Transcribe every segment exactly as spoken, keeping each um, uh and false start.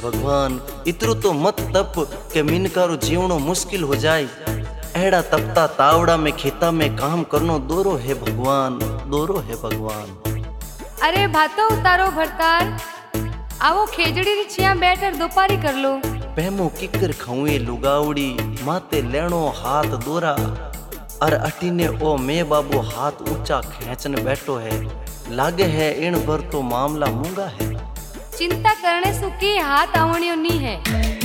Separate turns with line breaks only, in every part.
भगवान इतरो तो मत तप के मिनकारो जीवनो मुश्किल हो जाए। एड़ा तपता तावड़ा में खेता में काम करनो दोरो है भगवान, दोरो है भगवान।
अरे भातो उतारो भरतार, आवो खेजड़ी री छिया बैठकर दोपारी कर लो।
पहमो किकर खाऊए लुगावड़ी माते लेनो हाथ दोरा, और अटीने ओ मैं बाबू हाथ ऊंचा खेचने बैठो है। लागे है इन भर तो मामला मूंगा है।
चिंता करने सु की हाथ आवणियो नी है।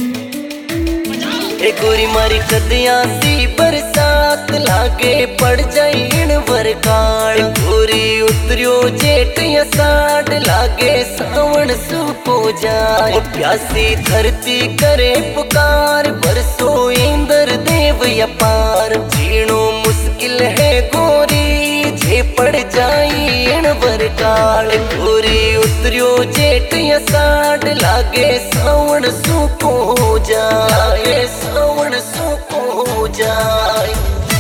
ए गोरी मारी कदिया सी बरसात लागे पड़ जाई इन वरकाल। गोरी उतरियो जेठ या साठ लागे सावन सूपो जाए। ओ प्यासी धरती करे पुकार बरसो इंद्र देव अपार। जीणो मुश्किल है गोरी जे पड़ जाई इन वरकाल। गोरी उतरियो जेठ या साठ लागे सावन सूपो जाए, सावन सूपो जाए।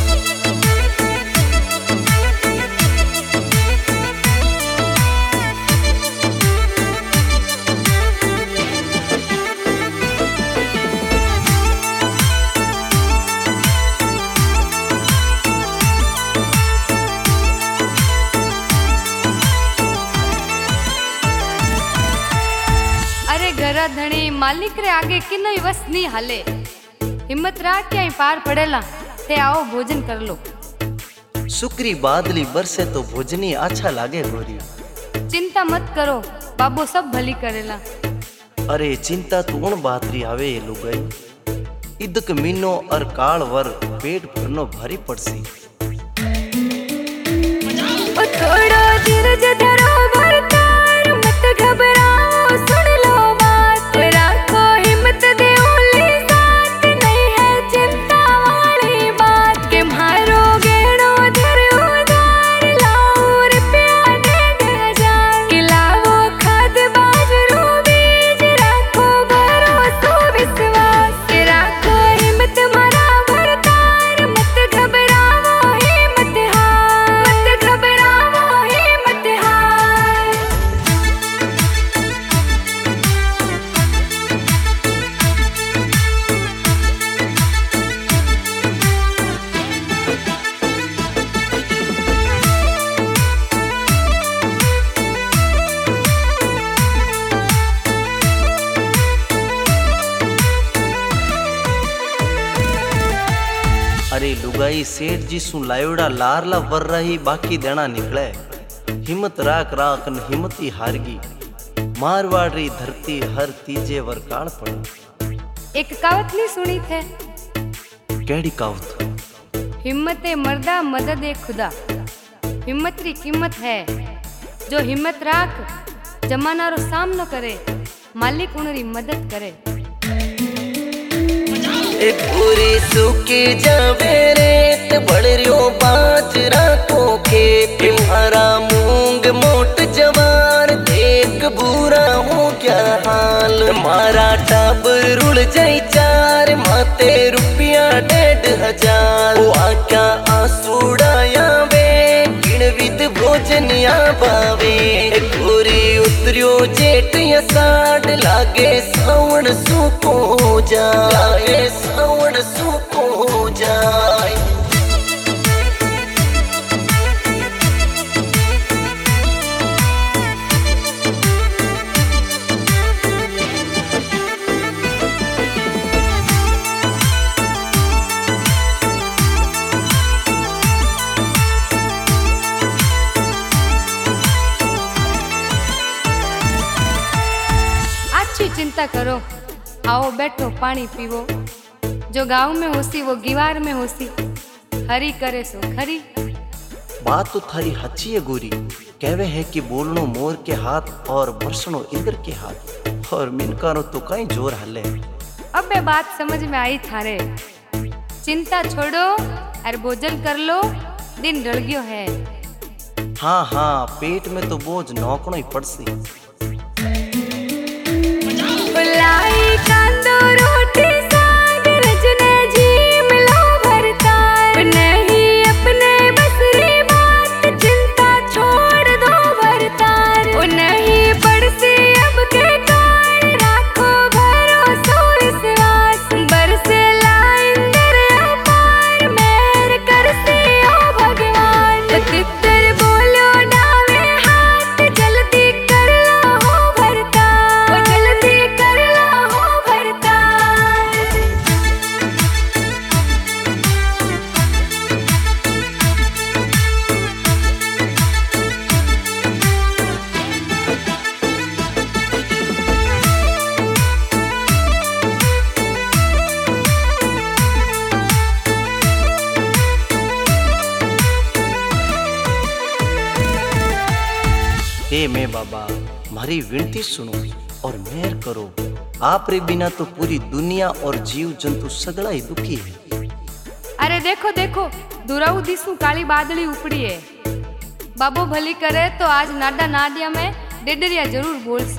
अरे घरा धणी मालिक रे आगे किनो वस नी हाले। हिम्मत राख के पार पड़ेला ते आओ भोजन कर लो।
शुक्री बादली बरसे तो भोजनी अच्छा लागे गोरी।
चिंता मत करो बाबू सब भली करेला।
अरे चिंता तो उन बातरी आवे ये लुगाई। इदक मीनो और काल वर पेट भरनो भारी पड़सी।
ओ थोड़ा धीरज धरो भरतार, मत घबराओ सुन लो बात। राखो हिम्मत दे ओली साथ, नहीं है चिंता वाली बात। के मारो गेड़ो धर उधार, लाओ रुपया डेढ़ हजार। कि लाओ खाद बाजरू बीज, राखो भरोसो विश्वास। के राखो हिम्मत मारा भरतार, मत घबराओ हिम्मत हार, मत घबराओ हिम्मत हार।
अरे लुगाई सेठ जी सु लायोड़ा लारला वर रही बाकी देना निकले। हिम्मत राख राख न हिम्मती हारगी। मारवाड़ी धरती हर तीजे वर काल पड़ा।
एक कहावत नहीं सुनी थे?
केड़ी कहावत?
हिम्मते मर्दा मदद ए खुदा। हिम्मत री कीमत है। जो हिम्मत राख जमाना रो सामनो करे, मालिक उनरी मदद करे।
ए पूरी सूकी जावे रेत बढ़ रियो बाजरा को खेत। हरा मूंग मोट जवार देख बुरा हो क्या हाल। मारा टाबर रुल जाई चार, माते रुपया डेढ़ हजार। ओ आका आंसूड़ाया वे गिणविद भोजन या बावे। गोरी उतरियो जेठ या साठ लागे सावन सूपो जाए, सावन सूपो जाए।
चिंता करो, आओ बैठो पानी पीवो। जो गांव में होसी वो गीवार में होसी, हरी करे सो खरी।
बात तो थारी हच्ची है गोरी। कहवे है कि बोलनो मोर के हाथ और बरसनो इंद्र के हाथ। और मिनकारो तो कहीं जोर हले।
अब ये बात समझ में आई थारे। चिंता छोड़ो और भोजन कर लो, दिन ढल गयो है।
हाँ हाँ पेट में तो बोझ नौकनो ही पड़सी।
लाई कांदो रोटी साग रजने जी मिलो भरतार। नहीं अपने बस री बात, चिंता छोड़ दो भरतार। ओ नहीं पड़सी अब के कार, राखो भर
हे मैं बाबा मारी विनती सुनो और मेहर करो। आप रे बिना तो पूरी दुनिया और जीव जंतु सगड़ा ही दुखी है।
अरे देखो देखो दुराऊ दिसू काली बादली उपड़ी है। बाबो भली करे तो आज नाडा नादिया में डेडरिया जरूर बोल।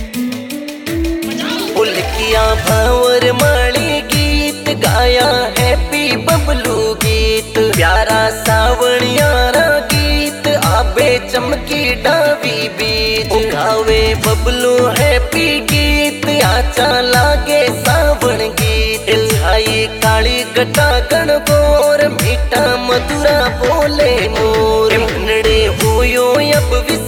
उल्किया भावर माली गीत गाया हैप्पी बबलू गीत, प्यारा सावणियारा गीत आबे चमकी डावी बीच। गावे बबलू हैप्पी गीत आचा लागे सावण गीत। छाई काली गटा गणगोर मीठा मधुरा बोले मोर। मनड़े होयो अब